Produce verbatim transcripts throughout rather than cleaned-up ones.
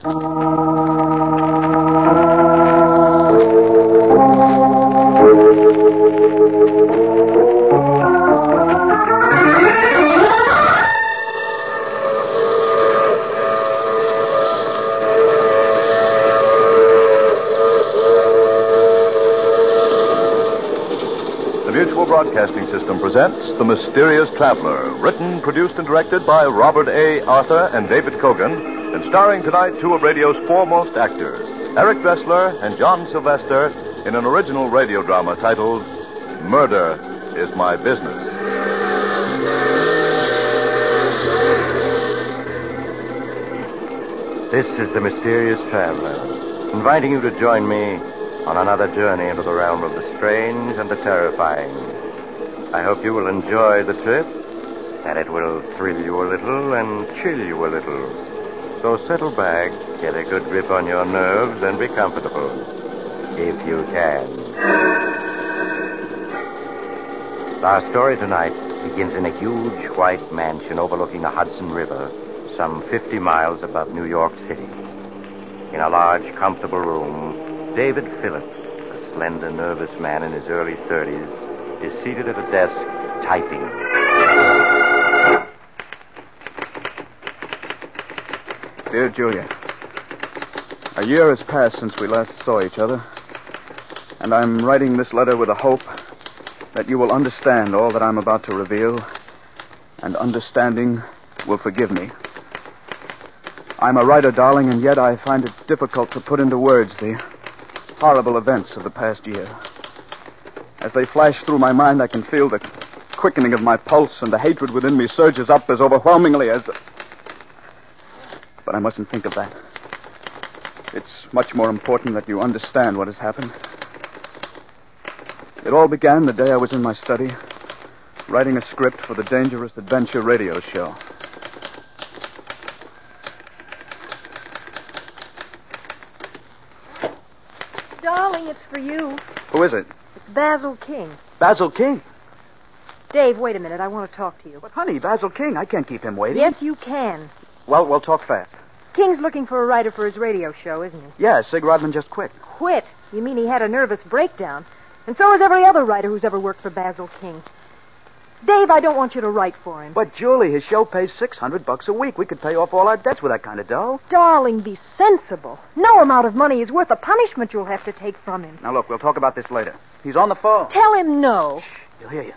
Broadcasting System presents The Mysterious Traveler, written, produced, and directed by Robert A. Arthur and David Kogan, and starring tonight two of radio's foremost actors, Eric Dressler and John Sylvester, in an original radio drama titled Murder is My Business. This is The Mysterious Traveler, inviting you to join me on another journey into the realm of the strange and the terrifying. I hope you will enjoy the trip, that it will thrill you a little and chill you a little. So settle back, get a good grip on your nerves, and be comfortable, if you can. Our story tonight begins in a huge white mansion overlooking the Hudson River, some fifty miles above New York City. In a large, comfortable room, David Phillips, a slender, nervous man in his early thirties, is seated at a desk, typing. Dear Julia, a year has passed since we last saw each other, and I'm writing this letter with the hope that you will understand all that I'm about to reveal, and understanding will forgive me. I'm a writer, darling, and yet I find it difficult to put into words the horrible events of the past year. As they flash through my mind, I can feel the quickening of my pulse, and the hatred within me surges up as overwhelmingly as... The... But I mustn't think of that. It's much more important that you understand what has happened. It all began the day I was in my study, writing a script for the Dangerous Adventure radio show. Darling, it's for you. Who is it? It's Basil King. Basil King? Dave, wait a minute. I want to talk to you. But, honey, Basil King, I can't keep him waiting. Yes, you can. Well, we'll talk fast. King's looking for a writer for his radio show, isn't he? Yeah, Sig Rodman just quit. Quit? You mean he had a nervous breakdown? And so has every other writer who's ever worked for Basil King. Dave, I don't want you to write for him. But, Julie, his show pays six hundred bucks a week. We could pay off all our debts with that kind of dough. Darling, be sensible. No amount of money is worth the punishment you'll have to take from him. Now, look, we'll talk about this later. He's on the phone. Tell him no. Shh, he'll hear you.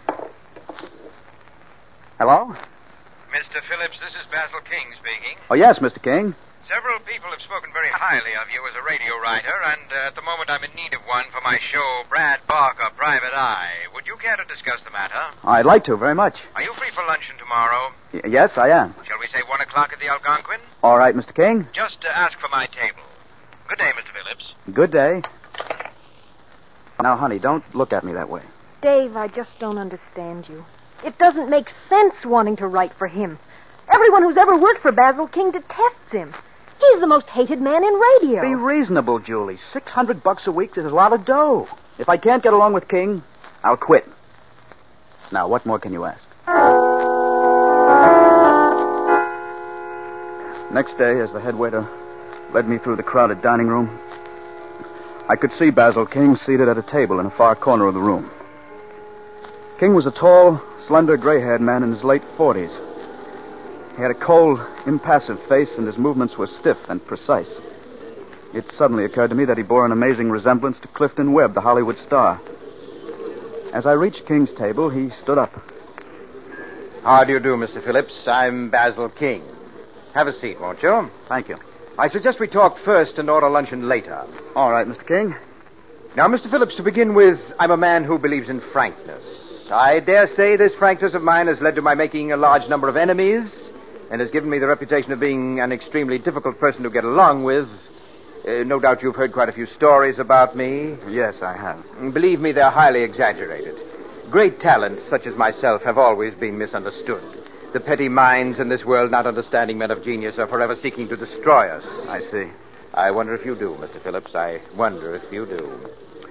Hello? Mister Phillips, this is Basil King speaking. Oh, yes, Mister King. Several people have spoken very highly of you as a radio writer, and uh, at the moment I'm in need of one for my show, Brad Barker, Private Eye. Would you care to discuss the matter? I'd like to, very much. Are you free for luncheon tomorrow? Y- yes, I am. Shall we say one o'clock at the Algonquin? All right, Mister King. Just uh, ask for my table. Good day, Mister Phillips. Good day. Now, honey, don't look at me that way. Dave, I just don't understand you. It doesn't make sense wanting to write for him. Everyone who's ever worked for Basil King detests him. He's the most hated man in radio. Be reasonable, Julie. Six hundred bucks a week is a lot of dough. If I can't get along with King, I'll quit. Now, what more can you ask? Next day, as the head waiter led me through the crowded dining room, I could see Basil King seated at a table in a far corner of the room. King was a tall, slender, gray-haired man in his late forties. He had a cold, impassive face, and his movements were stiff and precise. It suddenly occurred to me that he bore an amazing resemblance to Clifton Webb, the Hollywood star. As I reached King's table, he stood up. How do you do, Mister Phillips? I'm Basil King. Have a seat, won't you? Thank you. I suggest we talk first and order luncheon later. All right, Mister King. Now, Mister Phillips, to begin with, I'm a man who believes in frankness. I dare say this frankness of mine has led to my making a large number of enemies and has given me the reputation of being an extremely difficult person to get along with. Uh, no doubt you've heard quite a few stories about me. Yes, I have. Believe me, they're highly exaggerated. Great talents, such as myself, have always been misunderstood. The petty minds in this world, not understanding men of genius, are forever seeking to destroy us. I see. I wonder if you do, Mister Phillips. I wonder if you do.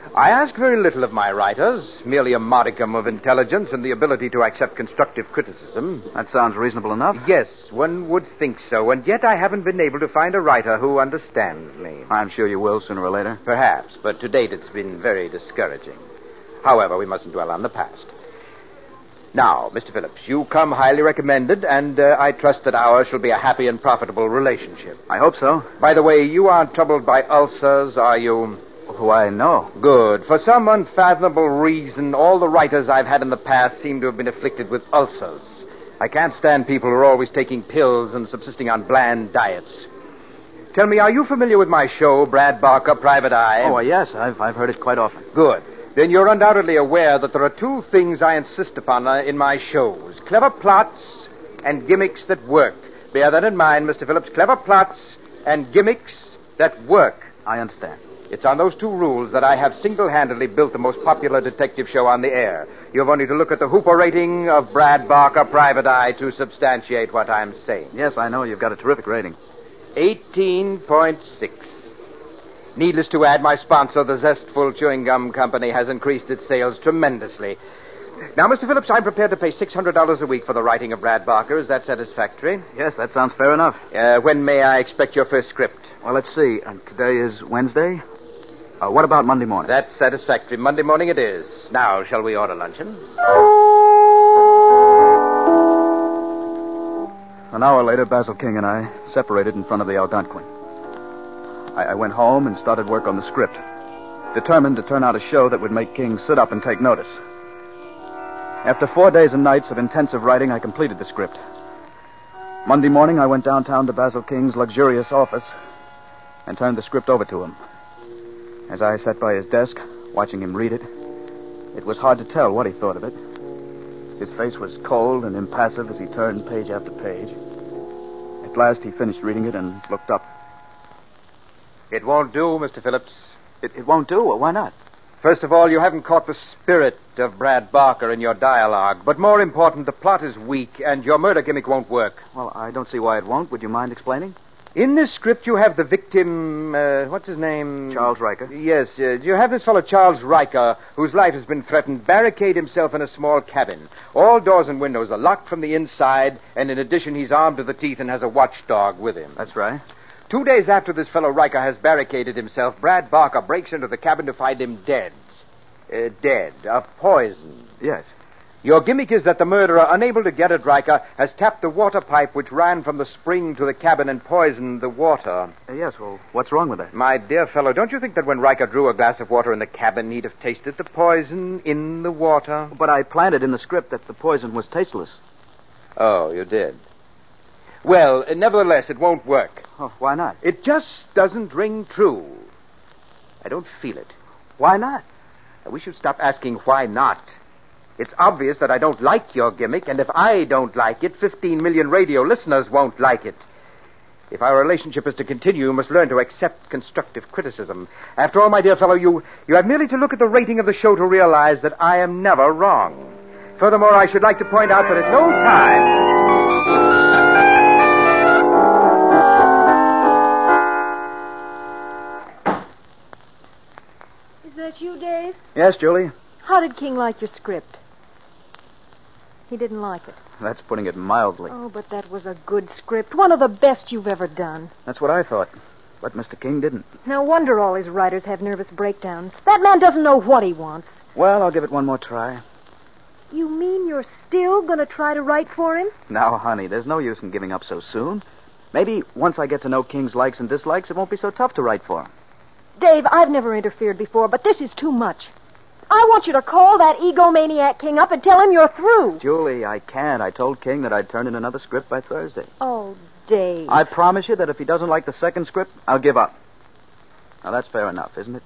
I ask very little of my writers, merely a modicum of intelligence and the ability to accept constructive criticism. That sounds reasonable enough. Yes, one would think so, and yet I haven't been able to find a writer who understands me. I'm sure you will sooner or later. Perhaps, but to date it's been very discouraging. However, we mustn't dwell on the past. Now, Mister Phillips, you come highly recommended, and uh, I trust that ours shall be a happy and profitable relationship. I hope so. By the way, you aren't troubled by ulcers, are you? Why, no. Good. For some unfathomable reason, all the writers I've had in the past seem to have been afflicted with ulcers. I can't stand people who are always taking pills and subsisting on bland diets. Tell me, are you familiar with my show, Brad Barker, Private Eye? Oh, yes, I've, I've heard it quite often. Good. Then you're undoubtedly aware that there are two things I insist upon uh, in my shows. Clever plots and gimmicks that work. Bear that in mind, Mister Phillips. Clever plots and gimmicks that work. I understand. It's on those two rules that I have single-handedly built the most popular detective show on the air. You have only to look at the Hooper rating of Brad Barker, Private Eye, to substantiate what I'm saying. Yes, I know. You've got a terrific rating. eighteen point six. Needless to add, my sponsor, the Zestful Chewing Gum Company, has increased its sales tremendously. Now, Mister Phillips, I'm prepared to pay six hundred dollars a week for the writing of Brad Barker. Is that satisfactory? Yes, that sounds fair enough. Uh, when may I expect your first script? Well, let's see. Uh, today is Wednesday. Uh, what about Monday morning? That's satisfactory. Monday morning it is. Now, shall we order luncheon? An hour later, Basil King and I separated in front of the Algonquin. I, I went home and started work on the script, determined to turn out a show that would make King sit up and take notice. After four days and nights of intensive writing, I completed the script. Monday morning, I went downtown to Basil King's luxurious office and turned the script over to him. As I sat by his desk, watching him read it, it was hard to tell what he thought of it. His face was cold and impassive as he turned page after page. At last, he finished reading it and looked up. It won't do, Mister Phillips. It, it won't do? Well, why not? First of all, you haven't caught the spirit of Brad Barker in your dialogue. But more important, the plot is weak, and your murder gimmick won't work. Well, I don't see why it won't. Would you mind explaining? In this script, you have the victim, uh, what's his name? Charles Riker. Yes, uh, you have this fellow Charles Riker, whose life has been threatened, barricade himself in a small cabin. All doors and windows are locked from the inside, and in addition, he's armed to the teeth and has a watchdog with him. That's right. Two days after this fellow Riker has barricaded himself, Brad Barker breaks into the cabin to find him dead. Uh, dead, of poison. Yes. Your gimmick is that the murderer, unable to get at Riker, has tapped the water pipe which ran from the spring to the cabin and poisoned the water. Uh, yes, well, what's wrong with that? My dear fellow, don't you think that when Riker drew a glass of water in the cabin, he'd have tasted the poison in the water? But I planted in the script that the poison was tasteless. Oh, you did? Well, nevertheless, it won't work. Oh, why not? It just doesn't ring true. I don't feel it. Why not? We should stop asking why not. It's obvious that I don't like your gimmick, and if I don't like it, fifteen million radio listeners won't like it. If our relationship is to continue, you must learn to accept constructive criticism. After all, my dear fellow, you, you have merely to look at the rating of the show to realize that I am never wrong. Furthermore, I should like to point out that at no time... Is that you, Dave? Yes, Julie? How did King like your script? He didn't like it. That's putting it mildly. Oh, but that was a good script. One of the best you've ever done. That's what I thought. But Mister King didn't. No wonder all his writers have nervous breakdowns. That man doesn't know what he wants. Well, I'll give it one more try. You mean you're still going to try to write for him? Now, honey, there's no use in giving up so soon. Maybe once I get to know King's likes and dislikes, it won't be so tough to write for him. Dave, I've never interfered before, but this is too much. I want you to call that egomaniac King up and tell him you're through. Julie, I can't. I told King that I'd turn in another script by Thursday. Oh, Dave. I promise you that if he doesn't like the second script, I'll give up. Now, that's fair enough, isn't it?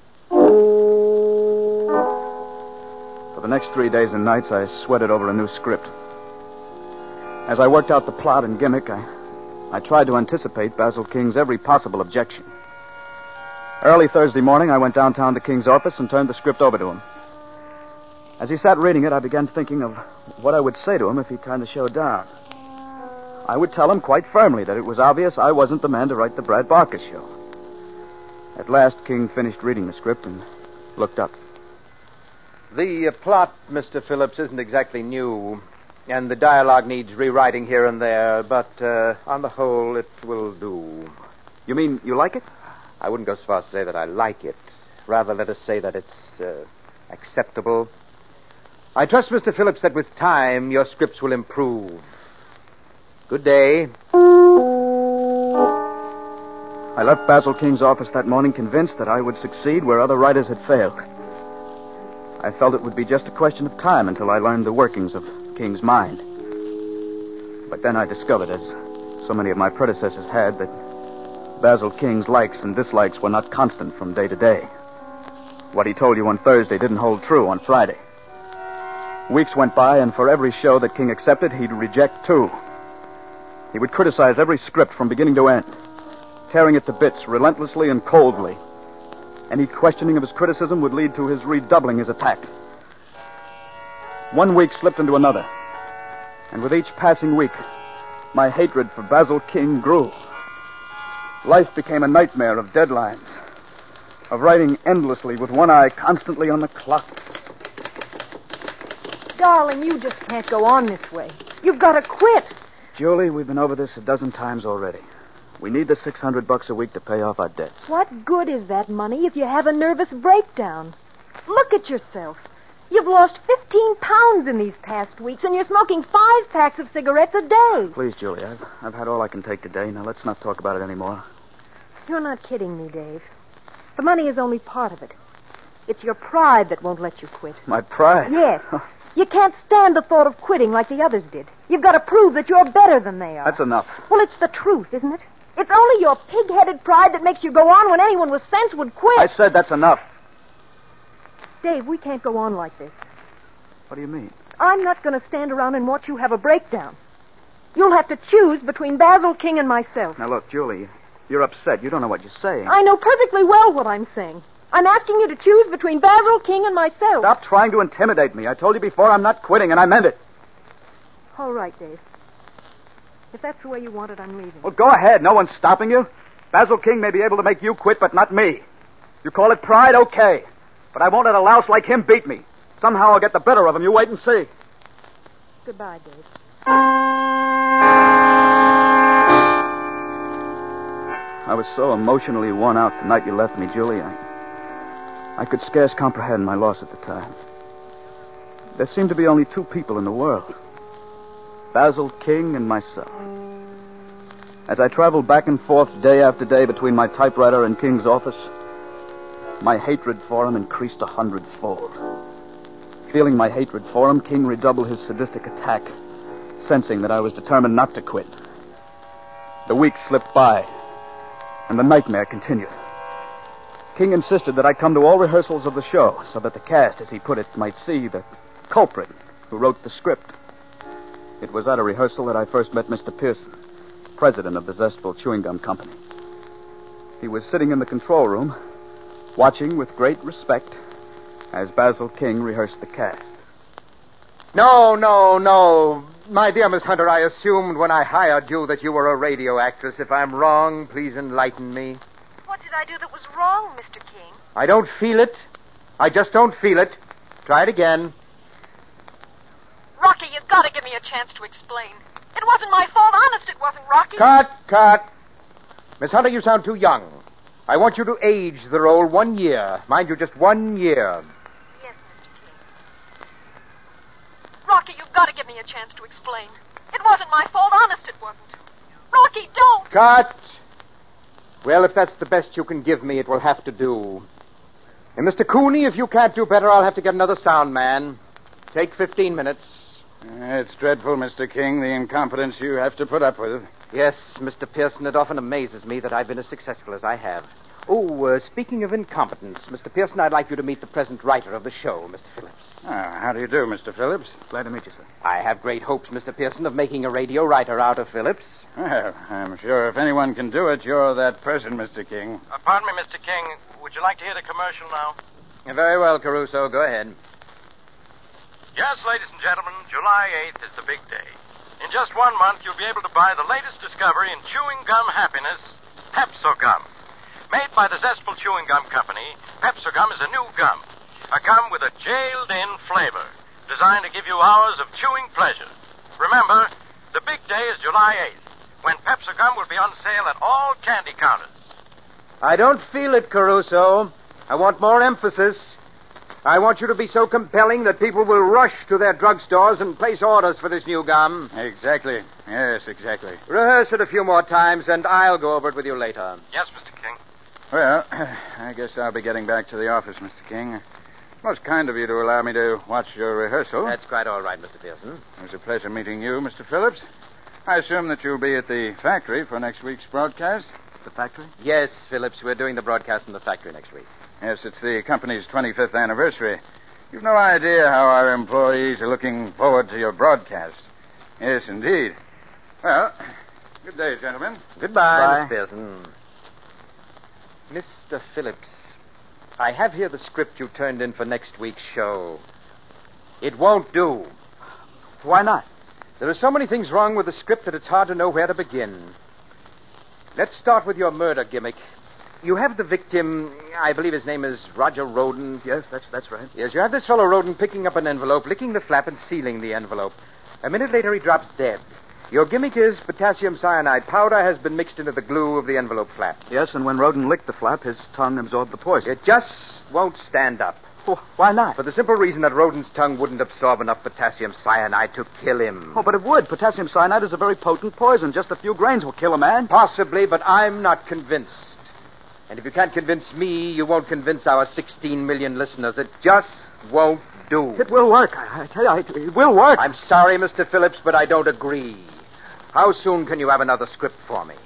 For the next three days and nights, I sweated over a new script. As I worked out the plot and gimmick, I, I tried to anticipate Basil King's every possible objection. Early Thursday morning, I went downtown to King's office and turned the script over to him. As he sat reading it, I began thinking of what I would say to him if he turned the show down. I would tell him quite firmly that it was obvious I wasn't the man to write the Brad Barker show. At last, King finished reading the script and looked up. The uh, plot, Mister Phillips, isn't exactly new, and the dialogue needs rewriting here and there, but uh, on the whole, it will do. You mean you like it? I wouldn't go so far as to say that I like it. Rather, let us say that it's uh, acceptable. I trust, Mister Phillips, that with time, your scripts will improve. Good day. I left Basil King's office that morning convinced that I would succeed where other writers had failed. I felt it would be just a question of time until I learned the workings of King's mind. But then I discovered, as so many of my predecessors had, that Basil King's likes and dislikes were not constant from day to day. What he told you on Thursday didn't hold true on Friday. Weeks went by, and for every show that King accepted, he'd reject two. He would criticize every script from beginning to end, tearing it to bits relentlessly and coldly. Any questioning of his criticism would lead to his redoubling his attack. One week slipped into another, and with each passing week, my hatred for Basil King grew. Life became a nightmare of deadlines, of writing endlessly with one eye constantly on the clock. Darling, you just can't go on this way. You've got to quit. Julie, we've been over this a dozen times already. We need the six hundred bucks a week to pay off our debts. What good is that money if you have a nervous breakdown? Look at yourself. You've lost fifteen pounds in these past weeks, and you're smoking five packs of cigarettes a day. Please, Julie, I've, I've had all I can take today. Now, let's not talk about it anymore. You're not kidding me, Dave. The money is only part of it. It's your pride that won't let you quit. My pride? Yes. You can't stand the thought of quitting like the others did. You've got to prove that you're better than they are. That's enough. Well, it's the truth, isn't it? It's only your pig-headed pride that makes you go on when anyone with sense would quit. I said that's enough. Dave, we can't go on like this. What do you mean? I'm not going to stand around and watch you have a breakdown. You'll have to choose between Basil King and myself. Now, look, Julie, you're upset. You don't know what you're saying. I know perfectly well what I'm saying. I'm asking you to choose between Basil King and myself. Stop trying to intimidate me. I told you before I'm not quitting, and I meant it. All right, Dave. If that's the way you want it, I'm leaving. Well, go ahead. No one's stopping you. Basil King may be able to make you quit, but not me. You call it pride, okay. But I won't let a louse like him beat me. Somehow I'll get the better of him. You wait and see. Goodbye, Dave. I was so emotionally worn out the night you left me, Julie. I, I could scarce comprehend my loss at the time. There seemed to be only two people in the world. Basil King and myself. As I traveled back and forth day after day between my typewriter and King's office, my hatred for him increased a hundredfold. Feeling my hatred for him, King redoubled his sadistic attack, sensing that I was determined not to quit. The weeks slipped by, and the nightmare continued. King insisted that I come to all rehearsals of the show so that the cast, as he put it, might see the culprit who wrote the script. It was at a rehearsal that I first met Mister Pearson, president of the Zestful Chewing Gum Company. He was sitting in the control room, watching with great respect as Basil King rehearsed the cast. No, no, no. My dear Miss Hunter, I assumed when I hired you that you were a radio actress. If I'm wrong, please enlighten me. What did I do that was wrong, Mister King? I don't feel it. I just don't feel it. Try it again. Rocky, you've got to give me a chance to explain. It wasn't my fault. Honest, it wasn't, Rocky. Cut, cut. Miss Hunter, you sound too young. I want you to age the role one year. Mind you, just one year. Yes, Mister King. Rocky, you've got to give me a chance to explain. It wasn't my fault. Honest, it wasn't. Rocky, don't. Cut. Well, if that's the best you can give me, it will have to do. And Mister Cooney, if you can't do better, I'll have to get another sound man. Take fifteen minutes. It's dreadful, Mister King, the incompetence you have to put up with. Yes, Mister Pearson, it often amazes me that I've been as successful as I have. Oh, uh, speaking of incompetence, Mister Pearson, I'd like you to meet the present writer of the show, Mister Phillips. Ah, how do you do, Mister Phillips? Glad to meet you, sir. I have great hopes, Mister Pearson, of making a radio writer out of Phillips. Well, I'm sure if anyone can do it, you're that person, Mister King. Uh, pardon me, Mister King. Would you like to hear the commercial now? Very well, Caruso. Go ahead. Yes, ladies and gentlemen, July eighth is the big day. In just one month, you'll be able to buy the latest discovery in chewing gum happiness, Pepso Gum. Made by the Zestful Chewing Gum Company, Pepso Gum is a new gum. A gum with a jailed-in flavor, designed to give you hours of chewing pleasure. Remember, the big day is July eighth, when Pepsi Gum will be on sale at all candy counters. I don't feel it, Caruso. I want more emphasis. I want you to be so compelling that people will rush to their drugstores and place orders for this new gum. Exactly. Yes, exactly. Rehearse it a few more times, and I'll go over it with you later. Yes, Mister King. Well, I guess I'll be getting back to the office, Mister King. Most kind of you to allow me to watch your rehearsal. That's quite all right, Mister Pearson. It was a pleasure meeting you, Mister Phillips. I assume that you'll be at the factory for next week's broadcast? The factory? Yes, Phillips, we're doing the broadcast from the factory next week. Yes, it's the company's twenty-fifth anniversary. You've no idea how our employees are looking forward to your broadcast. Yes, indeed. Well, good day, gentlemen. Goodbye, Bye. Miss Pearson. Mister Phillips, I have here the script you turned in for next week's show. It won't do. Why not? There are so many things wrong with the script that it's hard to know where to begin. Let's start with your murder gimmick. You have the victim, I believe his name is Roger Roden. Yes, that's that's right. Yes, you have this fellow Roden picking up an envelope, licking the flap, and sealing the envelope. A minute later, he drops dead. Your gimmick is potassium cyanide powder has been mixed into the glue of the envelope flap. Yes, and when Roden licked the flap, his tongue absorbed the poison. It just won't stand up. Oh, why not? For the simple reason that Roden's tongue wouldn't absorb enough potassium cyanide to kill him. Oh, but it would. Potassium cyanide is a very potent poison. Just a few grains will kill a man. Possibly, but I'm not convinced. And if you can't convince me, you won't convince our sixteen million listeners. It just won't do. It will work. I, I tell you, it, it will work. I'm sorry, Mister Phillips, but I don't agree. How soon can you have another script for me?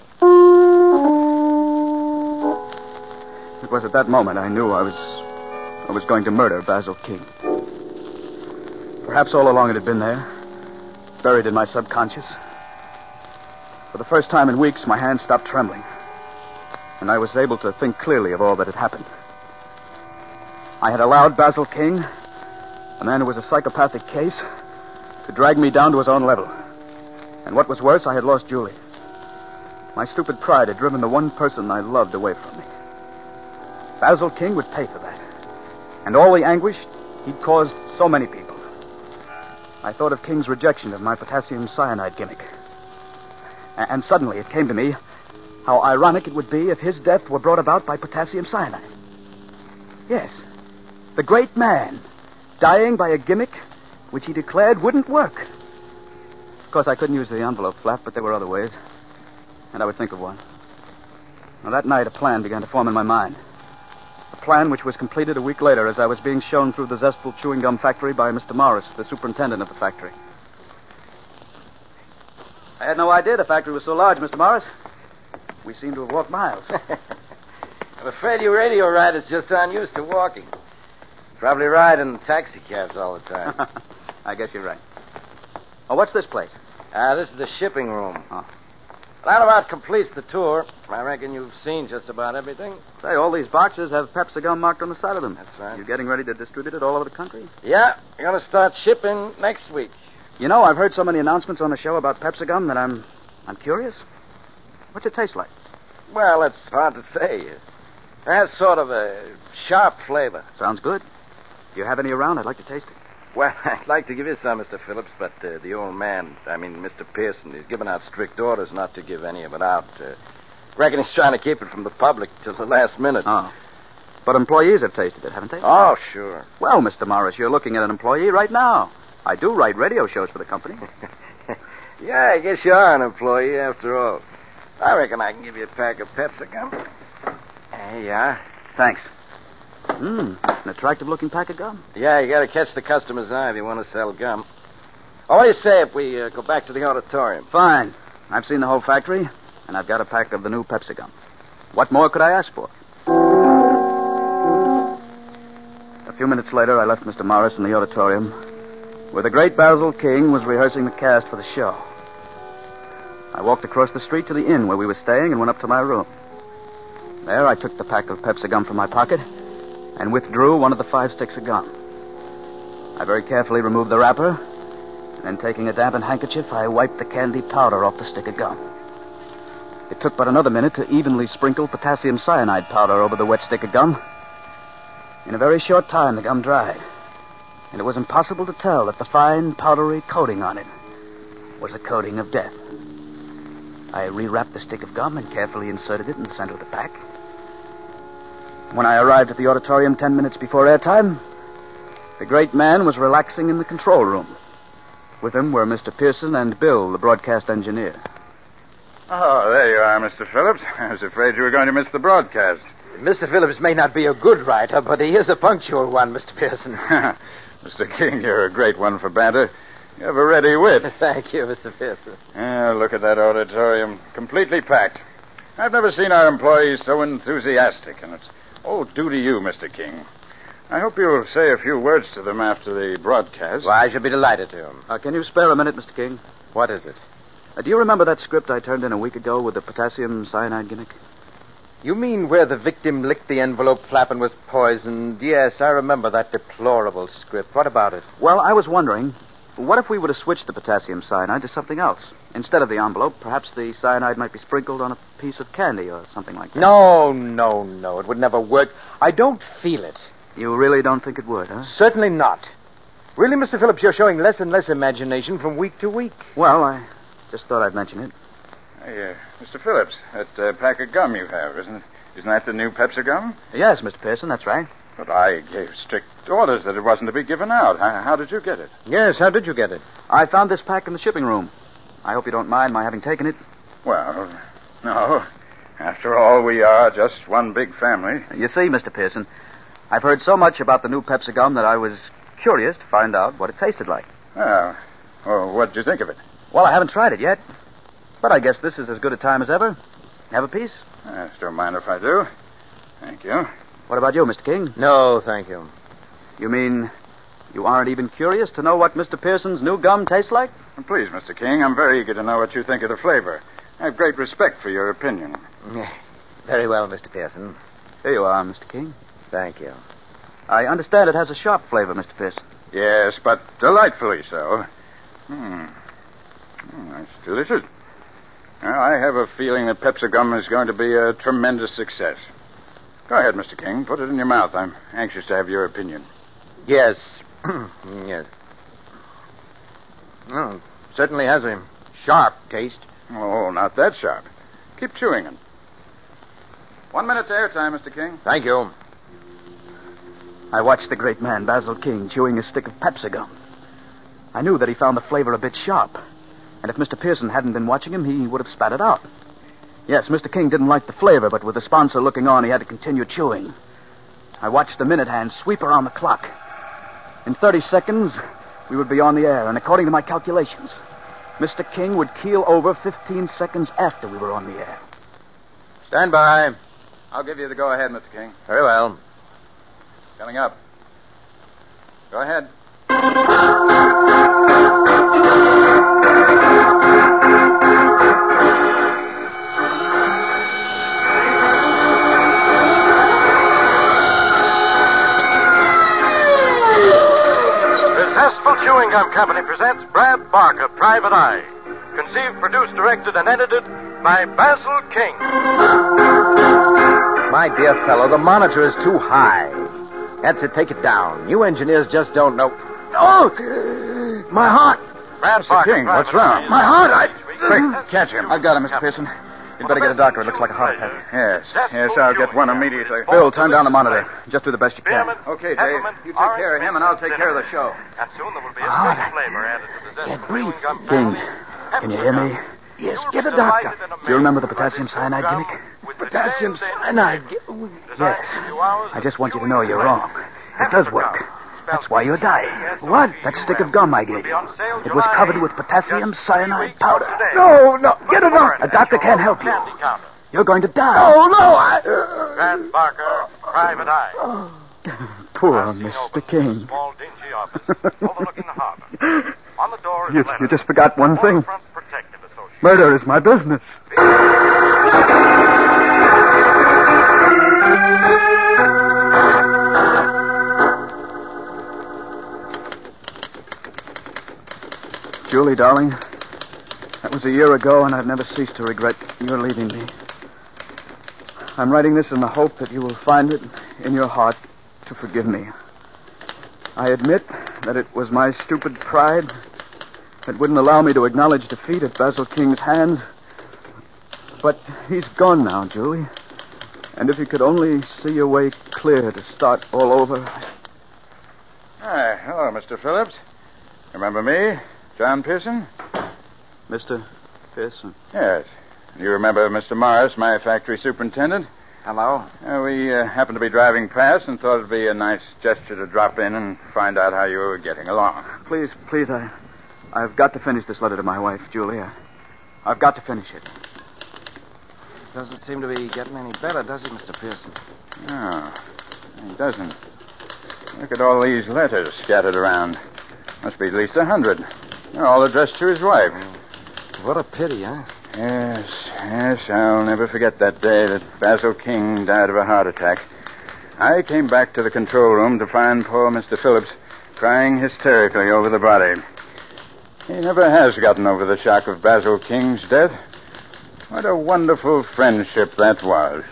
It was at that moment I knew I was I was going to murder Basil King. Perhaps all along it had been there, buried in my subconscious. For the first time in weeks, my hands stopped trembling, and I was able to think clearly of all that had happened. I had allowed Basil King, a man who was a psychopathic case, to drag me down to his own level. And what was worse, I had lost Julie. My stupid pride had driven the one person I loved away from me. Basil King would pay for that. And all the anguish he'd caused so many people. I thought of King's rejection of my potassium cyanide gimmick. A- and suddenly it came to me how ironic it would be if his death were brought about by potassium cyanide. Yes, the great man dying by a gimmick which he declared wouldn't work. Of course, I couldn't use the envelope flap, but there were other ways. And I would think of one. Now, that night, a plan began to form in my mind. A plan which was completed a week later as I was being shown through the Zestful Chewing Gum Factory by Mister Morris, the superintendent of the factory. I had no idea the factory was so large, Mister Morris. We seem to have walked miles. I'm afraid you radio riders just aren't used to walking. Probably ride in taxi cabs all the time. I guess you're right. Oh, what's this place? Ah, this is the shipping room. Oh. That about completes the tour. I reckon you've seen just about everything. Say, all these boxes have Pepsi Gum marked on the side of them. That's right. You getting ready to distribute it all over the country? Yeah, we're going to start shipping next week. You know, I've heard so many announcements on the show about Pepsi Gum that I'm I'm curious. What's it taste like? Well, it's hard to say. It has sort of a sharp flavor. Sounds good. Do you have any around? I'd like to taste it. Well, I'd like to give you some, Mister Phillips, but uh, the old man, I mean, Mister Pearson, he's given out strict orders not to give any of it out. Uh, reckon he's trying to keep it from the public till the last minute. Oh. But employees have tasted it, haven't they? Oh, sure. Well, Mister Morris, you're looking at an employee right now. I do write radio shows for the company. Yeah, I guess you are an employee after all. I reckon I can give you a pack of Pepsi Gum. There you are. Thanks. Hmm, an attractive-looking pack of gum. Yeah, you got to catch the customer's eye if you want to sell gum. Oh, what do you say if we uh, go back to the auditorium? Fine. I've seen the whole factory, and I've got a pack of the new Pepsi Gum. What more could I ask for? A few minutes later, I left Mister Morris in the auditorium, where the great Basil King was rehearsing the cast for the show. I walked across the street to the inn where we were staying and went up to my room. There, I took the pack of Pepsi Gum from my pocket and withdrew one of the five sticks of gum. I very carefully removed the wrapper, and then taking a dampened handkerchief, I wiped the candy powder off the stick of gum. It took but another minute to evenly sprinkle potassium cyanide powder over the wet stick of gum. In a very short time, the gum dried. And it was impossible to tell that the fine, powdery coating on it was a coating of death. I rewrapped the stick of gum and carefully inserted it in the center of the pack. When I arrived at the auditorium ten minutes before airtime, the great man was relaxing in the control room. With him were Mister Pearson and Bill, the broadcast engineer. Oh, there you are, Mister Phillips. I was afraid you were going to miss the broadcast. Mister Phillips may not be a good writer, but he is a punctual one, Mister Pearson. Mister King, you're a great one for banter. You have a ready wit. Thank you, Mister Pearson. Yeah, look at that auditorium. Completely packed. I've never seen our employees so enthusiastic, and it's all due to you, Mister King. I hope you'll say a few words to them after the broadcast. Well, I should be delighted to. Uh, can you spare a minute, Mister King? What is it? Uh, do you remember that script I turned in a week ago with the potassium cyanide gimmick? You mean where the victim licked the envelope flap and was poisoned? Yes, I remember that deplorable script. What about it? Well, I was wondering, what if we were to switch the potassium cyanide to something else? Instead of the envelope, perhaps the cyanide might be sprinkled on a piece of candy or something like that. No, no, no. It would never work. I don't feel it. You really don't think it would, huh? Certainly not. Really, Mister Phillips, you're showing less and less imagination from week to week. Well, I just thought I'd mention it. Hey, uh, Mister Phillips, that uh, pack of gum you have, isn't it? Isn't that the new Pepsi gum? Yes, Mister Pearson, that's right. But I gave strict orders that it wasn't to be given out. How, how did you get it? Yes, how did you get it? I found this pack in the shipping room. I hope you don't mind my having taken it. Well, no. After all, we are just one big family. You see, Mister Pearson, I've heard so much about the new Pepsi gum that I was curious to find out what it tasted like. Oh, well, what did you think of it? Well, I haven't tried it yet. But I guess this is as good a time as ever. Have a piece? I don't mind if I do. Thank you. What about you, Mister King? No, thank you. You mean you aren't even curious to know what Mister Pearson's new gum tastes like? Please, Mister King, I'm very eager to know what you think of the flavor. I have great respect for your opinion. Very well, Mister Pearson. Here you are, Mister King. Thank you. I understand it has a sharp flavor, Mister Pearson. Yes, but delightfully so. Hmm. Mm, that's delicious. Well, I have a feeling that Pepsi gum is going to be a tremendous success. Go ahead, Mister King. Put it in your mouth. I'm anxious to have your opinion. Yes. Yes. Oh, certainly has a sharp taste. Oh, not that sharp. Keep chewing it. One minute to airtime, Mister King. Thank you. I watched the great man, Basil King, chewing a stick of Pepsi gum. I knew that he found the flavor a bit sharp. And if Mister Pearson hadn't been watching him, he would have spat it out. Yes, Mister King didn't like the flavor, but with the sponsor looking on, he had to continue chewing. I watched the minute hand sweep around the clock. In thirty seconds, we would be on the air, and according to my calculations, Mister King would keel over fifteen seconds after we were on the air. Stand by. I'll give you the go-ahead, Mister King. Very well. Coming up. Go ahead. Successful Chewing Gum Company presents Brad Barker, Private Eye. Conceived, produced, directed, and edited by Basil King. My dear fellow, the monitor is too high. That's it. Take it down. You engineers just don't know. Oh! My heart! Brad Mister Barker, King, Private what's wrong? Eye. My heart! I... Quick, catch him. I've got him, Mister Pearson. You'd better get a doctor. It looks like a heart attack. Yes, yes, I'll get one immediately. Bill, turn down the monitor. Just do the best you can. Okay, Dave. You take care of him, and I'll take care of the show. And soon there will be a fresh flavor added to the zest of chewing gum King, family. can you hear me? Yes, get a doctor. Do you remember the potassium cyanide gimmick? Potassium cyanide. Yes. I just want you to know you're wrong. It does work. That's why you're dying. What? That stick of gum I gave you. It was covered with potassium cyanide powder. No, no. Get a doctor. A doctor can't help you. You're going to die. Oh, no. I... Brad Barker, Private Eye. Poor Mister King. Small, dingy office overlooking the harbor. On the door is You, a letter. you just forgot one thing. Waterfront Protective Association. Murder is my business. Julie, darling, that was a year ago, and I've never ceased to regret your leaving me. I'm writing this in the hope that you will find it in your heart to to forgive me. I admit that it was my stupid pride that wouldn't allow me to acknowledge defeat at Basil King's hands. But he's gone now, Julie. And if you could only see your way clear to start all over. Hi, hello, Mister Phillips. Remember me, John Pearson? Mister Pearson? Yes. You remember Mister Morris, my factory superintendent? Hello? Uh, we uh, happened to be driving past and thought it'd be a nice gesture to drop in and find out how you were getting along. Please, please, I, I've got to finish this letter to my wife, Julia. I've got to finish it. Doesn't seem to be getting any better, does he, Mister Pearson? No, it doesn't. Look at all these letters scattered around. Must be at least a hundred. They're all addressed to his wife. What a pity, huh? Yes, yes, I'll never forget that day that Basil King died of a heart attack. I came back to the control room to find poor Mister Phillips crying hysterically over the body. He never has gotten over the shock of Basil King's death. What a wonderful friendship that was.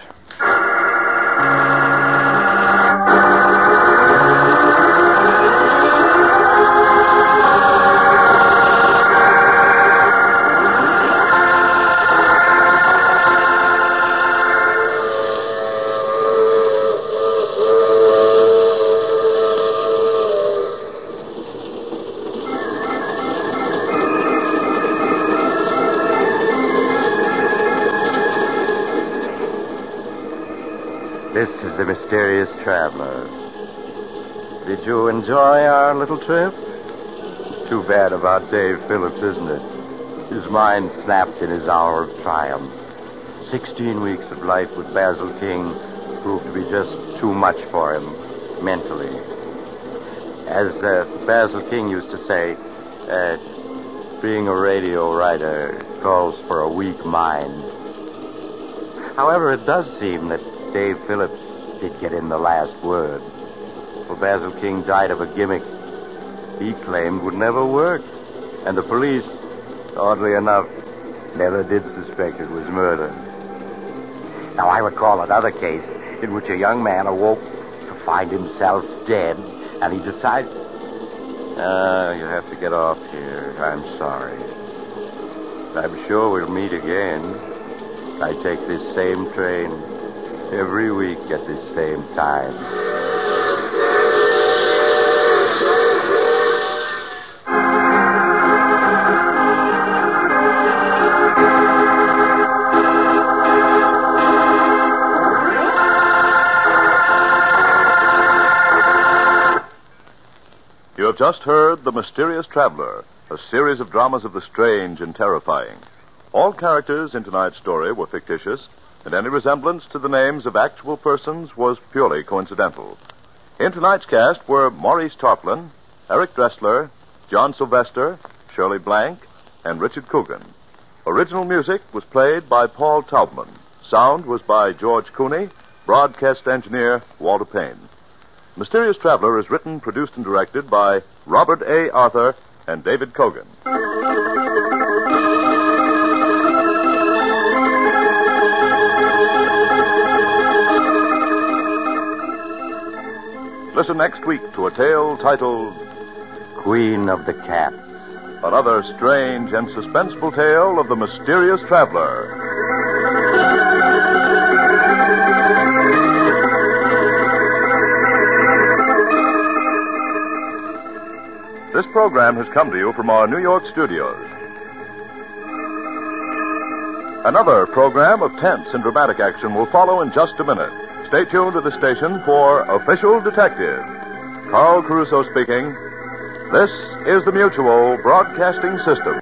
This is the Mysterious Traveler. Did you enjoy our little trip? It's too bad about Dave Phillips, isn't it? His mind snapped in his hour of triumph. Sixteen weeks of life with Basil King proved to be just too much for him, mentally. As uh, Basil King used to say, uh, being a radio writer calls for a weak mind. However, it does seem that Dave Phillips did get in the last word. For Basil King died of a gimmick he claimed would never work. And the police, oddly enough, never did suspect it was murder. Now, I recall another case in which a young man awoke to find himself dead, and he decided... Ah, you have to get off here. I'm sorry. I'm sure we'll meet again. I take this same train every week at this same time. You have just heard The Mysterious Traveler, a series of dramas of the strange and terrifying. All characters in tonight's story were fictitious, and any resemblance to the names of actual persons was purely coincidental. In tonight's cast were Maurice Tarplin, Eric Dressler, John Sylvester, Shirley Blank, and Richard Coogan. Original music was played by Paul Taubman. Sound was by George Cooney. Broadcast engineer Walter Payne. Mysterious Traveler is written, produced, and directed by Robert A. Arthur and David Cogan. Listen next week to a tale titled Queen of the Cats. Another strange and suspenseful tale of the Mysterious Traveler. This program has come to you from our New York studios. Another program of tense and dramatic action will follow in just a minute. Stay tuned to the station for Official Detective. Carl Caruso speaking. This is the Mutual Broadcasting System.